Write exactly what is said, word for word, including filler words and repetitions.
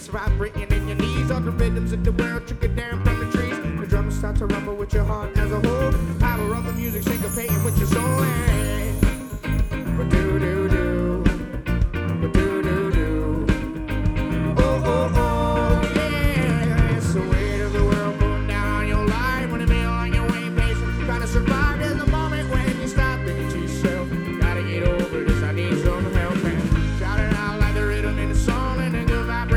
bass vibrating in your knees. All the rhythms of the world trickle down from the trees. The drums start to rumble with your heart as a whole. Power of the music syncopating with your